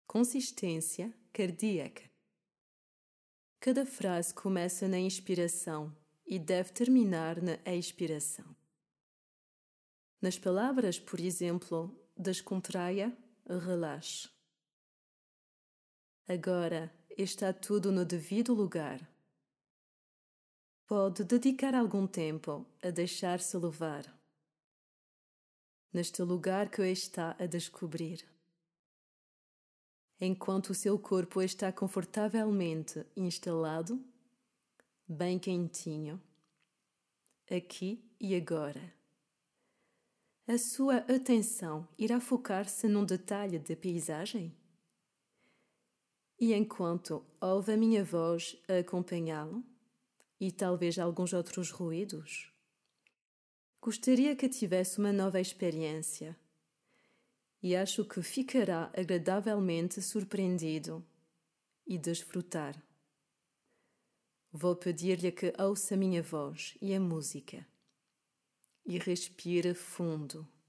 Consistência cardíaca. Cada frase começa na inspiração e deve terminar na expiração. Nas palavras, por exemplo, descontraia, relaxe. Agora está tudo no devido lugar. Pode dedicar algum tempo a deixar-se levar. Neste lugar que está a descobrir. Enquanto o seu corpo está confortavelmente instalado, bem quentinho, aqui e agora. A sua atenção irá focar-se num detalhe da paisagem? E enquanto ouve a minha voz a acompanhá-lo, e talvez alguns outros ruídos, gostaria que tivesse uma nova experiência. E acho que ficará agradavelmente surpreendido e desfrutar. Vou pedir-lhe que ouça a minha voz e a música e respire fundo.